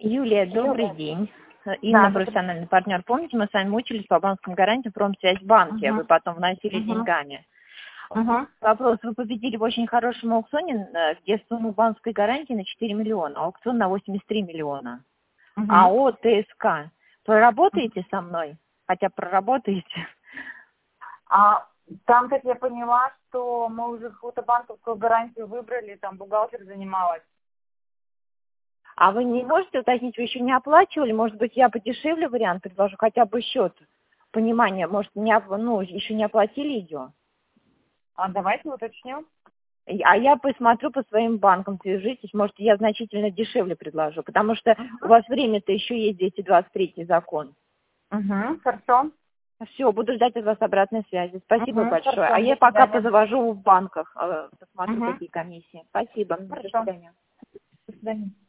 Юлия, добрый день. Инна, Да, профессиональный партнер. Помните, мы с вами учились по банковским гарантиям Промсвязьбанке, вы потом вносили деньгами. Вопрос, вы победили в очень хорошем аукционе, где сумма банковской гарантии на 4 миллиона, аукцион на 83 миллиона. АО ТСК. Проработаете со мной? Хотя проработаете. Там, как я поняла, что мы уже какую-то банковскую гарантию выбрали, там бухгалтер занималась. А вы не можете уточнить, вы еще не оплачивали? Может быть, я подешевле вариант предложу, хотя бы счет понимания, может, еще не оплатили ее? Давайте уточним. А я посмотрю по своим банкам, свяжитесь, может, я значительно дешевле предложу, потому что у вас время-то еще есть 223 закон. Хорошо. Все, буду ждать от вас обратной связи. Спасибо большое. Хорошо, А я пока позавожу в банках, посмотрю, какие комиссии. Спасибо. До свидания. До свидания.